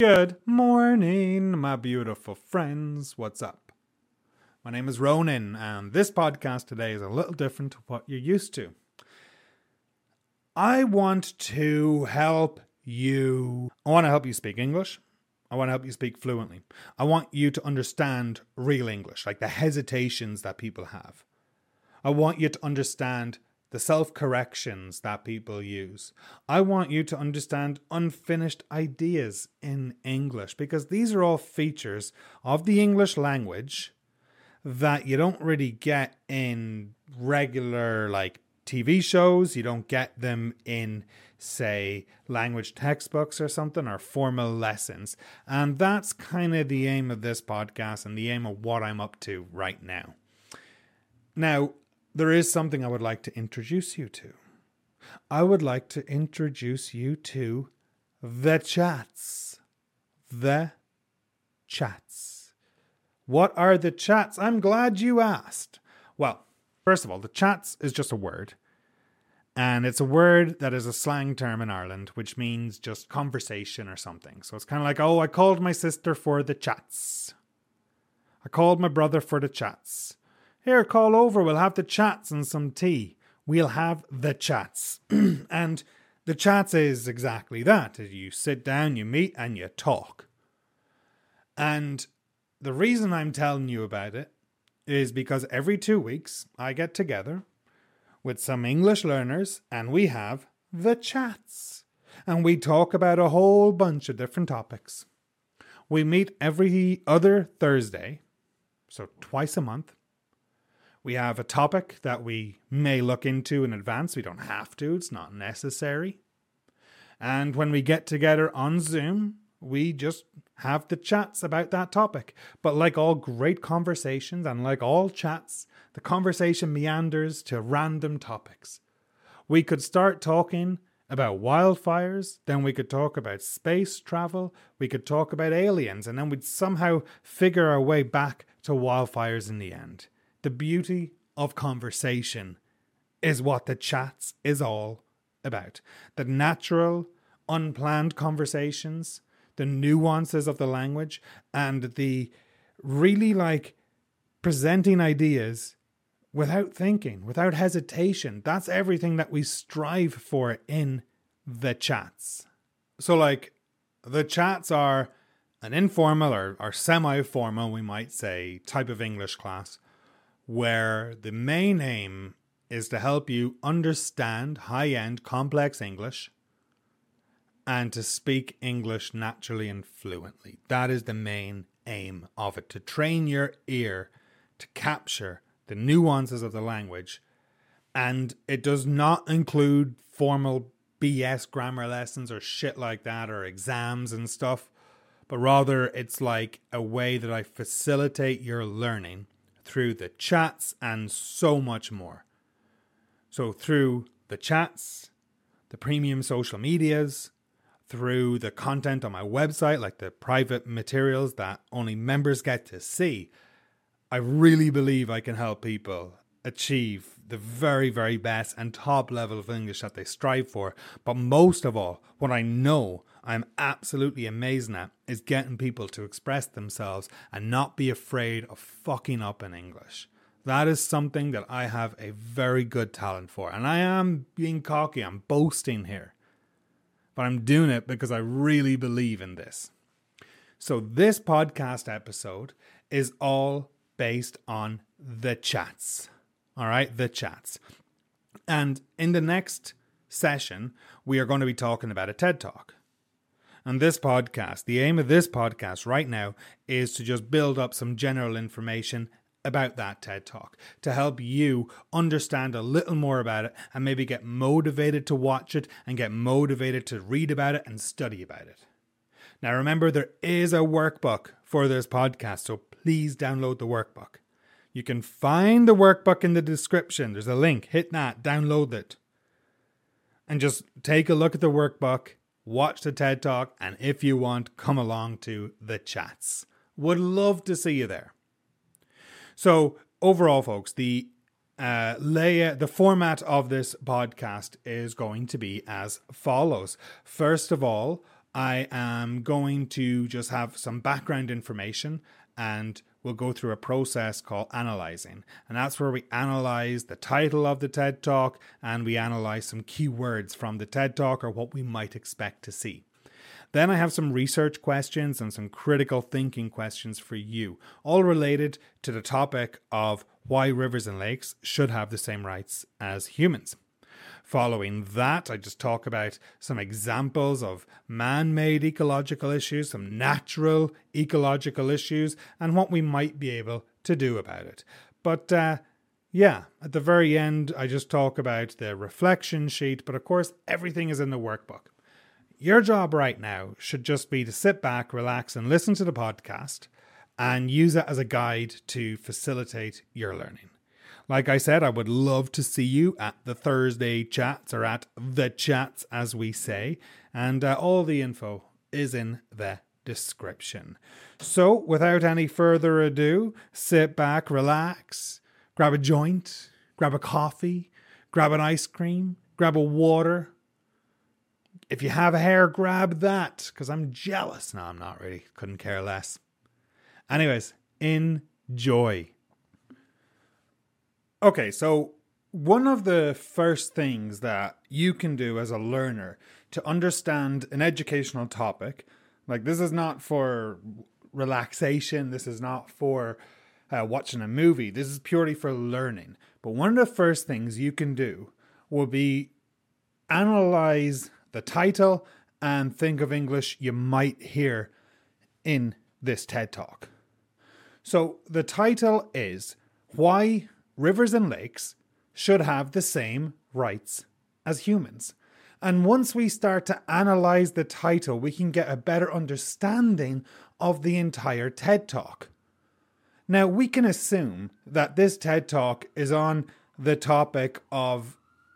Good morning, my beautiful friends. What's up? My name is Ronan, and this podcast today is a little different to what you're used to. I want to help you. I want to help you speak English. I want to help you speak fluently. I want you to understand real English, like the hesitations that people have. I want you to understand the self-corrections that people use. I want you to understand unfinished ideas in English, because these are all features of the English language that you don't really get in regular TV shows. You don't get them in, say, language textbooks or something, or formal lessons. And that's kind of the aim of this podcast and the aim of what I'm up to right now. Now, there is something I would like to introduce you to. I would like to introduce you to the chats. The chats. What are the chats? I'm glad you asked. Well, first of all, the chats is just a word. And it's a word that is a slang term in Ireland, which means just conversation or something. So it's kind of like, I called my sister for the chats. I called my brother for the chats. Here, call over, we'll have the chats and some tea. We'll have the chats. And the chats is exactly that. You sit down, you meet, and you talk. And the reason I'm telling you about it is because every 2 weeks I get together with some English learners and we have the chats. And we talk about a whole bunch of different topics. We meet every other Thursday, so twice a month. We have a topic that we may look into in advance. We don't have to. It's not necessary. And when we get together on Zoom, we just have the chats about that topic. But like all great conversations and like all chats, the conversation meanders to random topics. We could start talking about wildfires, then we could talk about space travel, we could talk about aliens, and then we'd somehow figure our way back to wildfires in the end. The beauty of conversation is what the chats is all about. The natural, unplanned conversations, the nuances of the language, and the really presenting ideas without thinking, without hesitation. That's everything that we strive for in the chats. So the chats are an informal or semi-formal, we might say, type of English class, where the main aim is to help you understand high-end complex English and to speak English naturally and fluently. That is the main aim of it, to train your ear to capture the nuances of the language. And it does not include formal BS grammar lessons or shit like that, or exams and stuff, but rather it's like a way that I facilitate your learning through the chats and so much more. So through the chats, the premium social medias, through the content on my website, like the private materials that only members get to see, I really believe I can help people achieve the very, very best and top level of English that they strive for. But most of all, what I know I'm absolutely amazing at is getting people to express themselves and not be afraid of fucking up in English. That is something that I have a very good talent for. And I am being cocky, I'm boasting here. But I'm doing it because I really believe in this. So this podcast episode is all based on the chats. All right, the chats. And in the next session, we are going to be talking about a TED Talk. And this podcast, the aim of this podcast right now is to just build up some general information about that TED Talk to help you understand a little more about it and maybe get motivated to watch it and get motivated to read about it and study about it. Now remember, there is a workbook for this podcast, so please download the workbook. You can find the workbook in the description. There's a link. Hit that, download it. And just take a look at the workbook, watch the TED Talk, and if you want, come along to the chats. Would love to see you there. So overall, folks, the format of this podcast is going to be as follows. First of all, I am going to just have some background information, and we'll go through a process called analyzing. And that's where we analyze the title of the TED Talk and we analyze some keywords from the TED Talk or what we might expect to see. Then I have some research questions and some critical thinking questions for you, all related to the topic of why rivers and lakes should have the same rights as humans. Following that, I just talk about some examples of man-made ecological issues, some natural ecological issues, and what we might be able to do about it. But at the very end, I just talk about the reflection sheet, but of course, everything is in the workbook. Your job right now should just be to sit back, relax, and listen to the podcast and use it as a guide to facilitate your learning. Like I said, I would love to see you at the Thursday chats, or at the chats as we say, and all the info is in the description. So without any further ado, sit back, relax, grab a joint, grab a coffee, grab an ice cream, grab a water. If you have a hair, grab that, because I'm jealous. No, I'm not really. Couldn't care less. Anyways, enjoy. Okay, so one of the first things that you can do as a learner to understand an educational topic, like this is not for relaxation, this is not for watching a movie, this is purely for learning. But one of the first things you can do will be analyze the title and think of English you might hear in this TED Talk. So the title is Why Rivers and Lakes should have the same rights as humans. And once we start to analyze the title, we can get a better understanding of the entire TED Talk. Now, we can assume that this TED Talk is on the topic of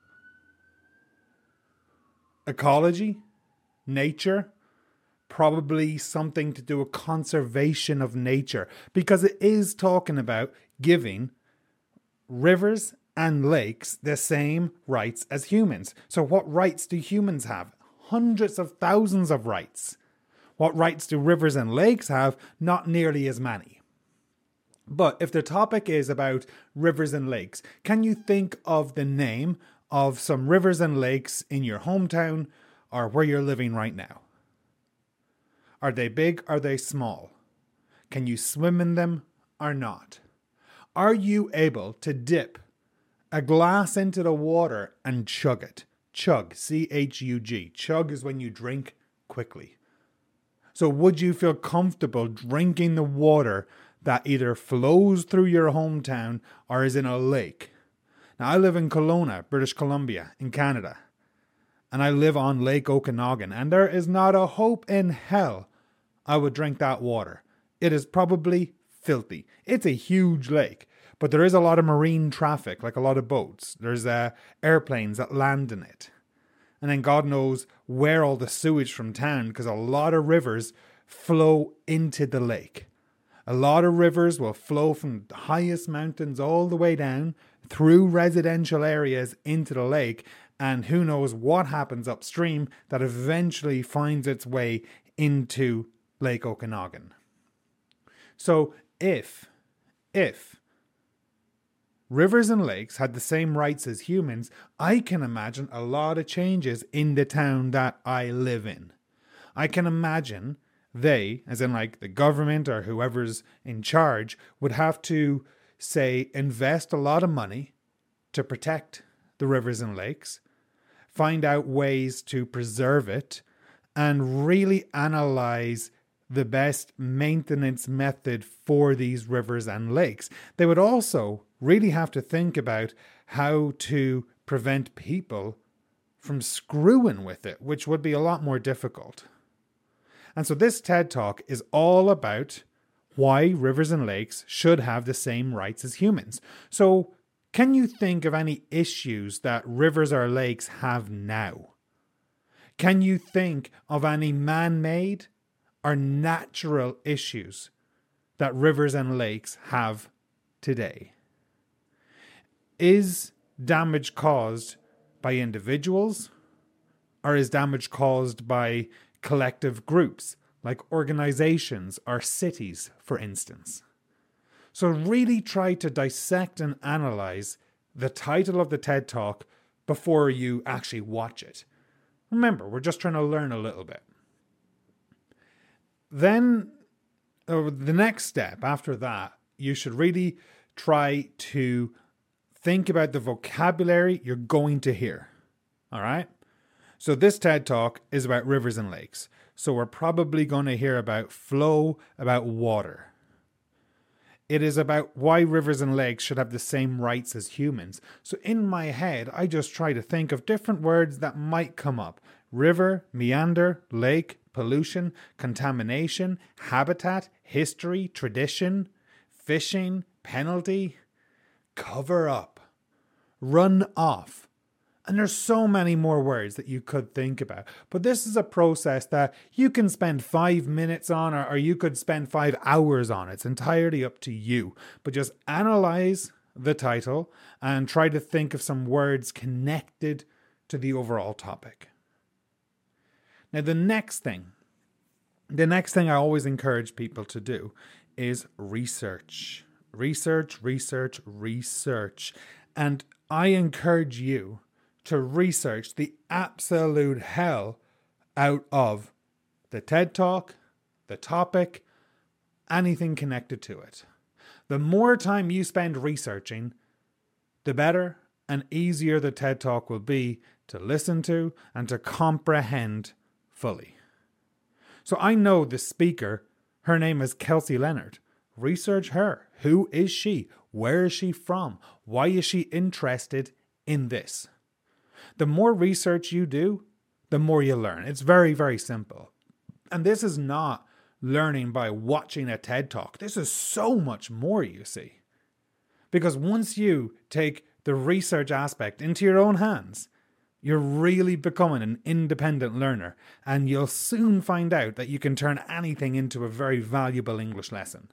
ecology, nature, probably something to do with conservation of nature, because it is talking about giving rivers and lakes the same rights as humans. So what rights do humans have? Hundreds of thousands of rights. What rights do rivers and lakes have? Not nearly as many. But if the topic is about rivers and lakes, can you think of the name of some rivers and lakes in your hometown or where you're living right now? Are they big? Are they small? Can you swim in them or not? Are you able to dip a glass into the water and chug it? Chug, C-H-U-G. Chug is when you drink quickly. So would you feel comfortable drinking the water that either flows through your hometown or is in a lake? Now, I live in Kelowna, British Columbia, in Canada. And I live on Lake Okanagan. And there is not a hope in hell I would drink that water. It is probably filthy. It's a huge lake, but there is a lot of marine traffic, like a lot of boats. There's airplanes that land in it. And then God knows where all the sewage from town, because a lot of rivers flow into the lake. A lot of rivers will flow from the highest mountains all the way down through residential areas into the lake. And who knows what happens upstream that eventually finds its way into Lake Okanagan. So if rivers and lakes had the same rights as humans, I can imagine a lot of changes in the town that I live in. I can imagine they, as in like the government or whoever's in charge, would have to, say, invest a lot of money to protect the rivers and lakes, find out ways to preserve it, and really analyze the best maintenance method for these rivers and lakes. They would also really have to think about how to prevent people from screwing with it, which would be a lot more difficult. And so this TED Talk is all about why rivers and lakes should have the same rights as humans. So can you think of any issues that rivers or lakes have now? Can you think of any man-made or natural issues that rivers and lakes have today? Is damage caused by individuals, or is damage caused by collective groups, like organizations or cities, for instance. So really try to dissect and analyze the title of the TED Talk before you actually watch it. Remember, we're just trying to learn a little bit. Then, the next step after that, you should really try to think about the vocabulary you're going to hear. All right? So this TED Talk is about rivers and lakes. So we're probably going to hear about flow, about water. It is about why rivers and lakes should have the same rights as humans. So in my head, I just try to think of different words that might come up. River, meander, lake, pollution, contamination, habitat, history, tradition, fishing, penalty, cover up, run off. And there's so many more words that you could think about. But this is a process that you can spend 5 minutes on, or you could spend 5 hours on. It's entirely up to you. But just analyze the title and try to think of some words connected to the overall topic. Now, the next thing I always encourage people to do is research. Research. And I encourage you to research the absolute hell out of the TED Talk, the topic, anything connected to it. The more time you spend researching, the better and easier the TED Talk will be to listen to and to comprehend fully. So I know the speaker, her name is Kelsey Leonard. Research her. Who is she? Where is she from? Why is she interested in this? The more research you do, the more you learn. It's very, very simple. And this is not learning by watching a TED Talk. This is so much more, you see. Because once you take the research aspect into your own hands, you're really becoming an independent learner. And you'll soon find out that you can turn anything into a very valuable English lesson.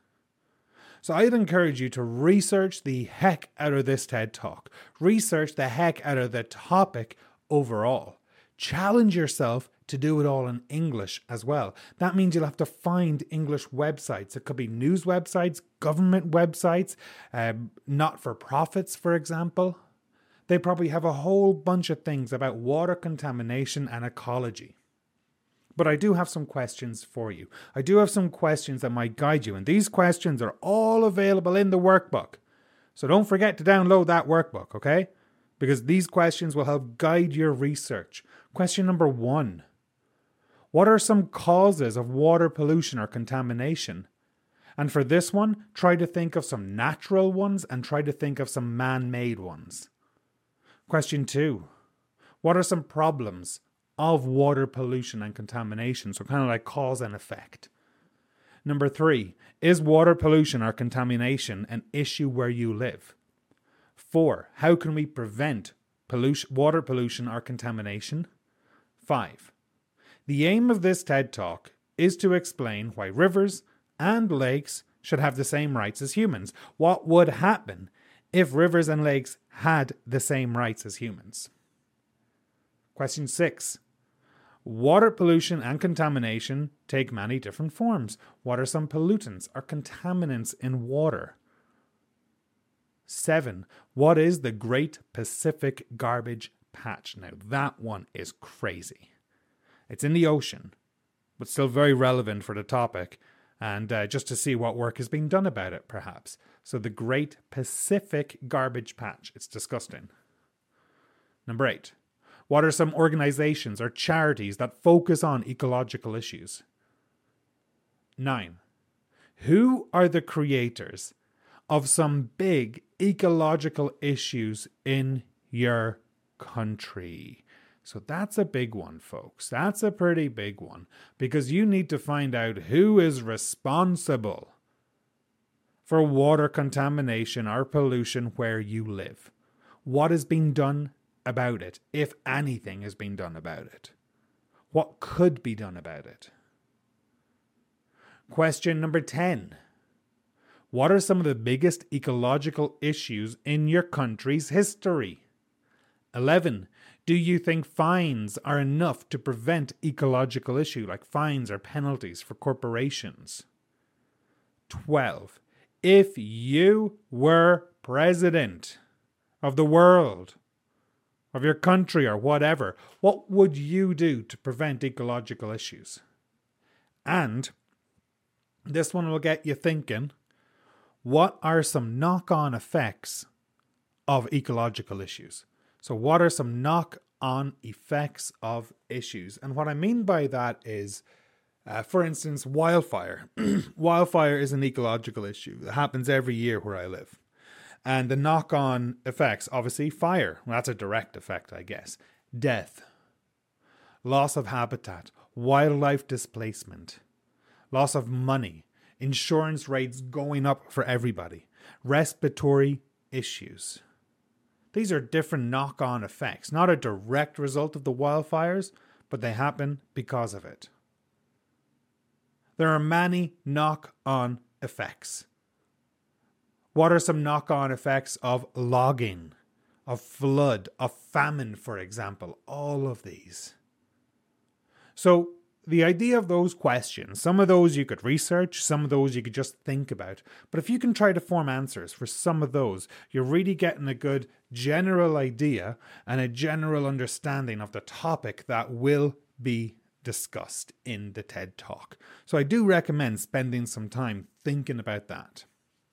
So I'd encourage you to research the heck out of this TED Talk. Research the heck out of the topic overall. Challenge yourself to do it all in English as well. That means you'll have to find English websites. It could be news websites, government websites, not-for-profits, for example. They probably have a whole bunch of things about water contamination and ecology. But I do have some questions for you. I do have some questions that might guide you. And these questions are all available in the workbook. So don't forget to download that workbook, okay? Because these questions will help guide your research. Question number 1. What are some causes of water pollution or contamination? And for this one, try to think of some natural ones and try to think of some man-made ones. Question 2. What are some problems of water pollution and contamination? So kind of like cause and effect. Number 3, is water pollution or contamination an issue where you live? 4, how can we prevent water pollution or contamination? 5, the aim of this TED Talk is to explain why rivers and lakes should have the same rights as humans. What would happen if rivers and lakes had the same rights as humans? Question 6. Water pollution and contamination take many different forms. What are some pollutants or contaminants in water? 7. What is the Great Pacific Garbage Patch? Now that one is crazy. It's in the ocean, but still very relevant for the topic, and just to see what work is being done about it, perhaps. So the Great Pacific Garbage Patch. It's disgusting. Number 8. What are some organizations or charities that focus on ecological issues? 9. Who are the creators of some big ecological issues in your country? So that's a big one, folks. That's a pretty big one, because you need to find out who is responsible for water contamination or pollution where you live. What is being done about it, if anything is being done about it? What could be done about it? Question number 10. What are some of the biggest ecological issues in your country's history? 11. Do you think fines are enough to prevent ecological issue, like fines or penalties for corporations? 12. If you were president of the world, of your country or whatever, what would you do to prevent ecological issues? And this one will get you thinking, what are some knock-on effects of ecological issues? So what are some knock-on effects of issues? And what I mean by that is, for instance, wildfire. Wildfire is an ecological issue that happens every year where I live. And the knock-on effects, obviously, fire. Well, that's a direct effect, I guess. Death. Loss of habitat. Wildlife displacement. Loss of money. Insurance rates going up for everybody. Respiratory issues. These are different knock-on effects. Not a direct result of the wildfires, but they happen because of it. There are many knock-on effects. What are some knock-on effects of logging, of flood, of famine, for example? All of these. So the idea of those questions, some of those you could research, some of those you could just think about. But if you can try to form answers for some of those, you're really getting a good general idea and a general understanding of the topic that will be discussed in the TED Talk. So I do recommend spending some time thinking about that.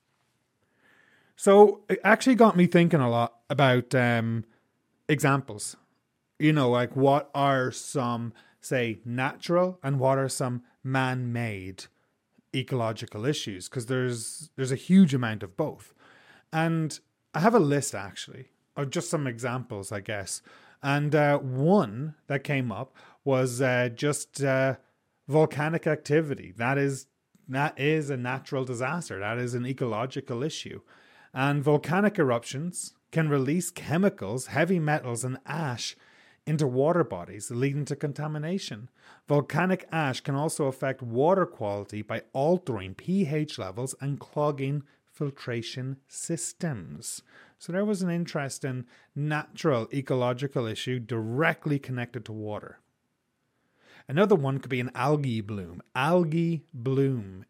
So it actually got me thinking a lot about examples. You know, like what are some, say, natural and what are some man-made ecological issues? Because there's a huge amount of both. And I have a list, actually, of just some examples, I guess. And one that came up was just volcanic activity. That is a natural disaster. That is an ecological issue. And volcanic eruptions can release chemicals, heavy metals, and ash into water bodies, leading to contamination. Volcanic ash can also affect water quality by altering pH levels and clogging filtration systems. So there was an interesting natural ecological issue directly connected to water. Another one could be an algae bloom. Algae bloom.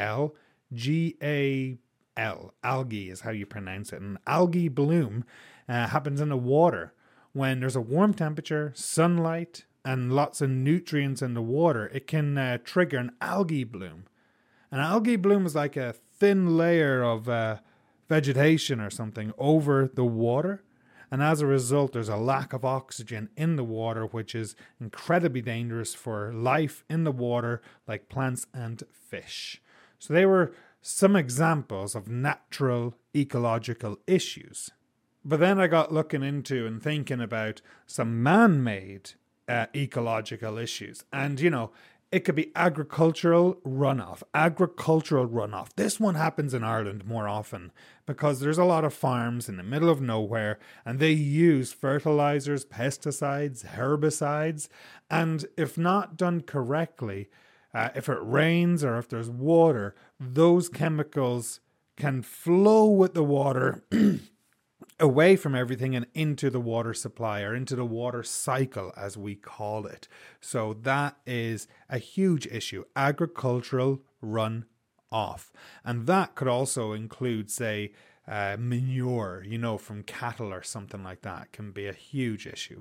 A-L-G-A algae is how you pronounce it. An algae bloom happens in the water when there's a warm temperature, sunlight, and lots of nutrients in the water. It can trigger an algae bloom. An algae bloom is like a thin layer of vegetation or something over the water. And as a result, there's a lack of oxygen in the water, which is incredibly dangerous for life in the water, like plants and fish. So they were some examples of natural ecological issues. But then I got looking into and thinking about some man-made ecological issues. And, you know, it could be agricultural runoff. Agricultural runoff. This one happens in Ireland more often because there's a lot of farms in the middle of nowhere and they use fertilizers, pesticides, herbicides. And if not done correctly, if it rains or if there's water, those chemicals can flow with the water away from everything and into the water supply or into the water cycle, as we call it. So that is a huge issue, agricultural runoff. And that could also include, say, manure, you know, from cattle or something like that. Can be a huge issue.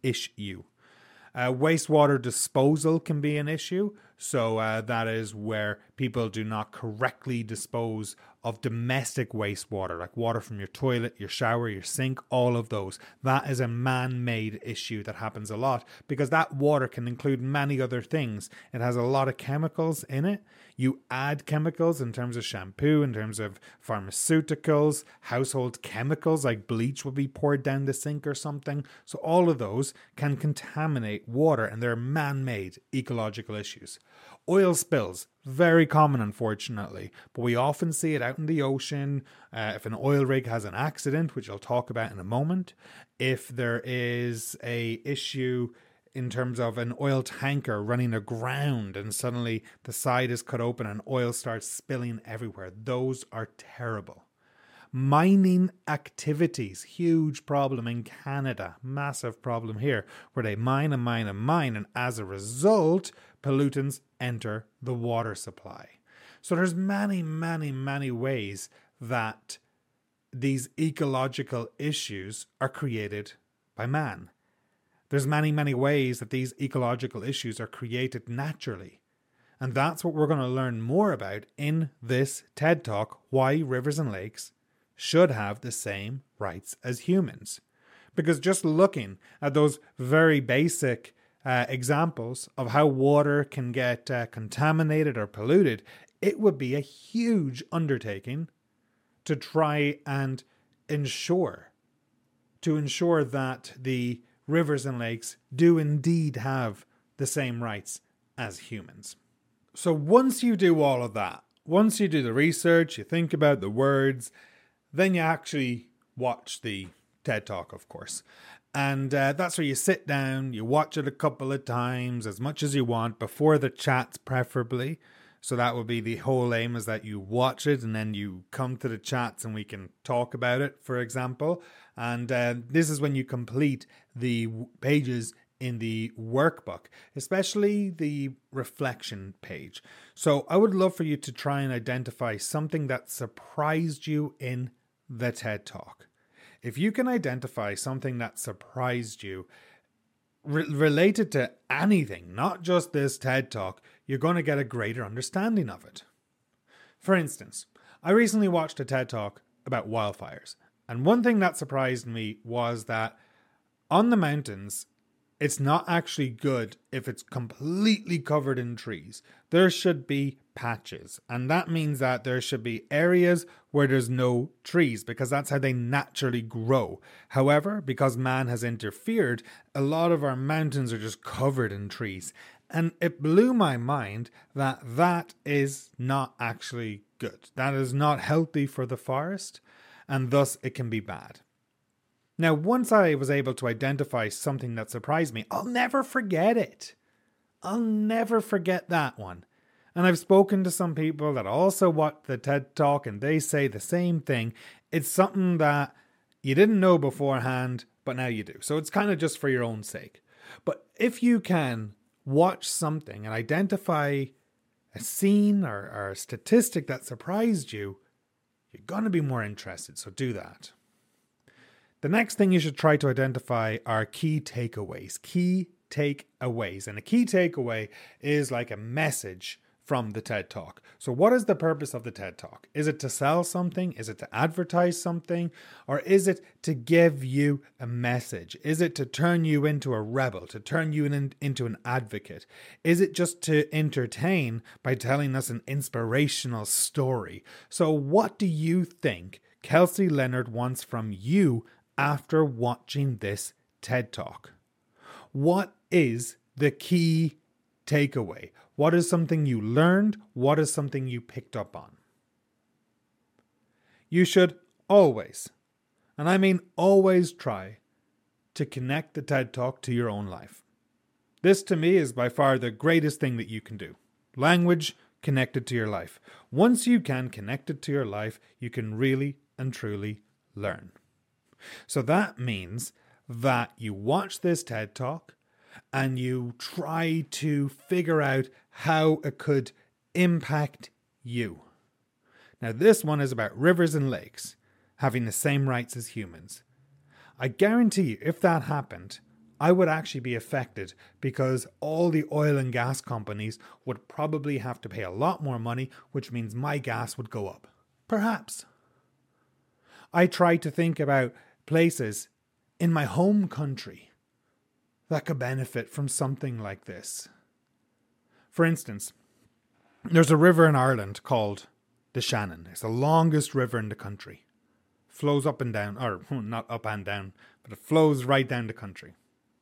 Wastewater disposal can be an issue. So that is where people do not correctly dispose of domestic wastewater, like water from your toilet, your shower, your sink, all of those. That is a man-made issue that happens a lot because that water can include many other things. It has a lot of chemicals in it. You add chemicals in terms of shampoo, in terms of pharmaceuticals, household chemicals like bleach will be poured down the sink or something. So all of those can contaminate water and they're man-made ecological issues. Oil spills, very common unfortunately, but we often see it out in the ocean. If an oil rig has an accident, which I'll talk about in a moment, if there is a issue in terms of an oil tanker running aground and suddenly the side is cut open and oil starts spilling everywhere, those are terrible. Mining activities, huge problem in Canada, massive problem here, where they mine and mine and mine, and as a result, pollutants enter the water supply. So there's many, many, many ways that these ecological issues are created by man. There's many, many ways that these ecological issues are created naturally. And that's what we're going to learn more about in this TED Talk, why rivers and lakes should have the same rights as humans. Because just looking at those very basic examples of how water can get contaminated or polluted, it would be a huge undertaking to try and ensure that the rivers and lakes do indeed have the same rights as humans. So once you do all of that, once you do the research, you think about the words, then you actually watch the TED Talk, of course. And that's where you sit down, you watch it a couple of times, as much as you want, before the chats preferably. So that would be the whole aim, is that you watch it and then you come to the chats and we can talk about it, for example. And this is when you complete the pages in the workbook, especially the reflection page. So I would love for you to try and identify something that surprised you in the TED Talk. If you can identify something that surprised you, related to anything, not just this TED Talk, you're going to get a greater understanding of it. For instance, I recently watched a TED Talk about wildfires, and one thing that surprised me was that on the mountains, it's not actually good if it's completely covered in trees. There should be patches, and that means that there should be areas where there's no trees, because that's how they naturally grow. However, because man has interfered, a lot of our mountains are just covered in trees, and it blew my mind that that is not actually good. That is not healthy for the forest, and thus it can be bad. Now, once I was able to identify something that surprised me, I'll never forget it. I'll never forget that one. And I've spoken to some people that also watch the TED Talk, and they say the same thing. It's something that you didn't know beforehand, but now you do. So it's kind of just for your own sake. But if you can watch something and identify a scene or a statistic that surprised you, you're going to be more interested. So do that. The next thing you should try to identify are key takeaways. Key takeaways. And a key takeaway is like a message from the TED Talk. So what is the purpose of the TED Talk? Is it to sell something? Is it to advertise something? Or is it to give you a message? Is it to turn you into a rebel, to turn you into an advocate? Is it just to entertain by telling us an inspirational story? So what do you think Kelsey Leonard wants from you after watching this TED Talk? What is the key takeaway? What is something you learned? What is something you picked up on? You should always, and I mean always, try to connect the TED Talk to your own life. This to me is by far the greatest thing that you can do. Language connected to your life. Once you can connect it to your life, you can really and truly learn. So that means that you watch this TED Talk and you try to figure out how it could impact you. Now, this one is about rivers and lakes having the same rights as humans. I guarantee you, if that happened, I would actually be affected, because all the oil and gas companies would probably have to pay a lot more money, which means my gas would go up. Perhaps. I try to think about places in my home country that could benefit from something like this. For instance, there's a river in Ireland called the Shannon. It's the longest river in the country. Flows up and down, or not up and down, but it flows right down the country.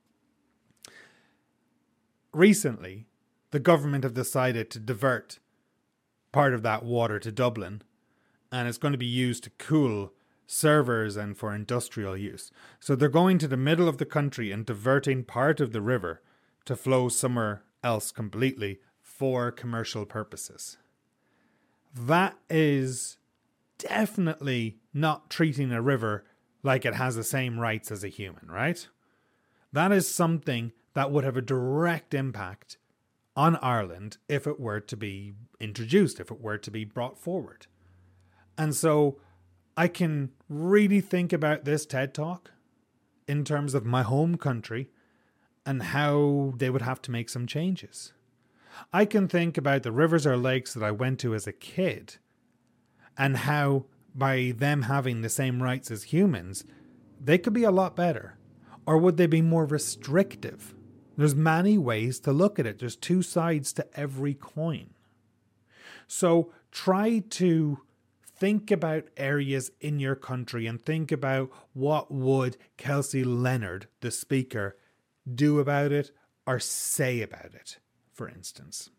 Recently, the government have decided to divert part of that water to Dublin, and it's going to be used to cool servers and for industrial use. So they're going to the middle of the country and diverting part of the river to flow somewhere else completely for commercial purposes. That is definitely not treating a river like it has the same rights as a human, right? That is something that would have a direct impact on Ireland if it were to be introduced, if it were to be brought forward. And so I can really think about this TED Talk in terms of my home country and how they would have to make some changes. I can think about the rivers or lakes that I went to as a kid and how by them having the same rights as humans, they could be a lot better. Or would they be more restrictive? There's many ways to look at it. There's two sides to every coin. So try to think about areas in your country and think about what would Kelsey Leonard, the speaker, do about it or say about it, for instance.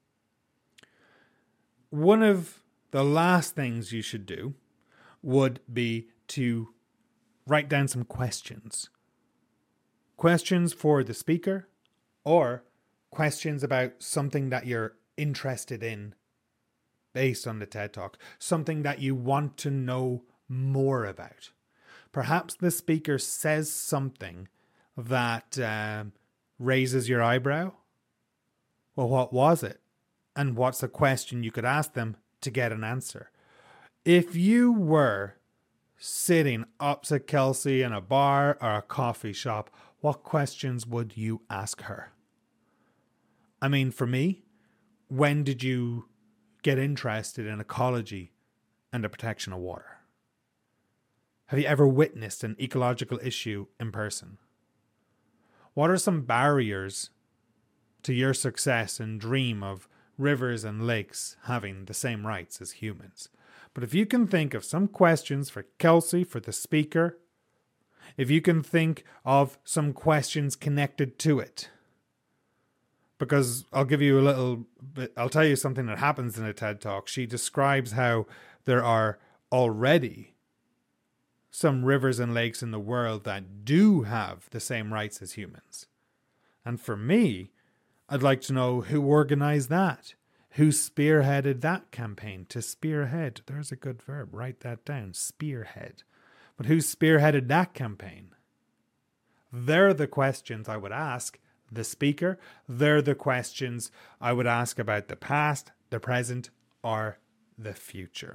One of the last things you should do would be to write down some questions. Questions for the speaker or questions about something that you're interested in based on the TED Talk, something that you want to know more about. Perhaps the speaker says something that raises your eyebrow. Well, what was it? And what's a question you could ask them to get an answer? If you were sitting opposite Kelsey in a bar or a coffee shop, what questions would you ask her? I mean, for me, when did you get interested in ecology and the protection of water? Have you ever witnessed an ecological issue in person? What are some barriers to your success and dream of rivers and lakes having the same rights as humans? But if you can think of some questions for Kelsey, for the speaker, if you can think of some questions connected to it, because I'll give you a little bit, I'll tell you something that happens in a TED Talk. She describes how there are already some rivers and lakes in the world that do have the same rights as humans. And for me, I'd like to know who organized that. Who spearheaded that campaign? To spearhead. There's a good verb. Write that down. Spearhead. But who spearheaded that campaign? They're the questions I would ask the speaker. They're the questions I would ask about the past, the present, or the future.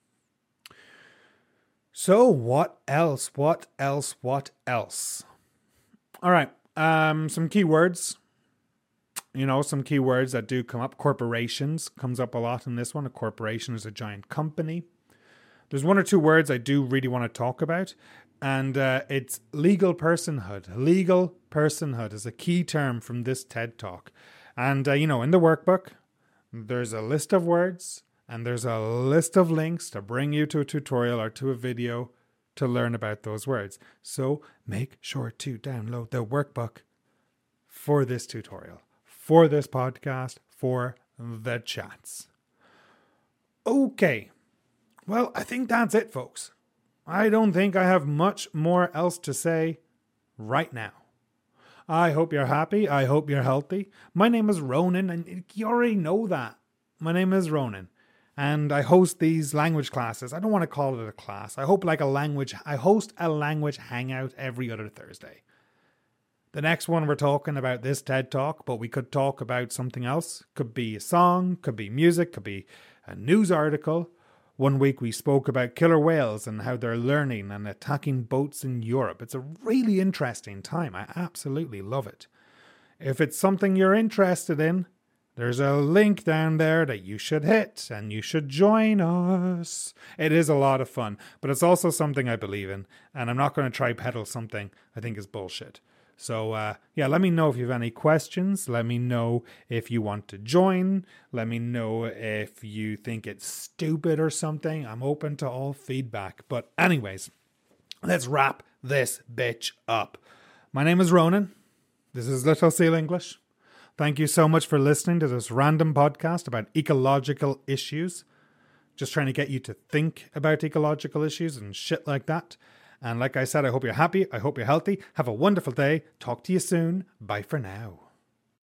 So what else? What else? All right. Some keywords. Some keywords that do come up. Corporations comes up a lot in this one. A corporation is a giant company. There's one or two words I do really want to talk about. And it's legal personhood. Legal personhood is a key term from this TED Talk. And, in the workbook, there's a list of words and there's a list of links to bring you to a tutorial or to a video to learn about those words. So make sure to download the workbook for this tutorial, for this podcast, for the chats. Okay. Well, I think that's it, folks. I don't think I have much more else to say right now. I hope you're happy. I hope you're healthy. My name is Ronan, and you already know that. My name is Ronan, and I host these language classes. I don't want to call it a class. I host a language hangout every other Thursday. The next one we're talking about this TED Talk, but we could talk about something else. Could be a song, could be music, could be a news article. One week we spoke about killer whales and how they're learning and attacking boats in Europe. It's a really interesting time. I absolutely love it. If it's something you're interested in, there's a link down there that you should hit and you should join us. It is a lot of fun, but it's also something I believe in, and I'm not going to try peddle something I think is bullshit. So, let me know if you have any questions. Let me know if you want to join. Let me know if you think it's stupid or something. I'm open to all feedback. But anyways, let's wrap this bitch up. My name is Ronan. This is Little Seal English. Thank you so much for listening to this random podcast about ecological issues. Just trying to get you to think about ecological issues and shit like that. And like I said, I hope you're happy. I hope you're healthy. Have a wonderful day. Talk to you soon. Bye for now.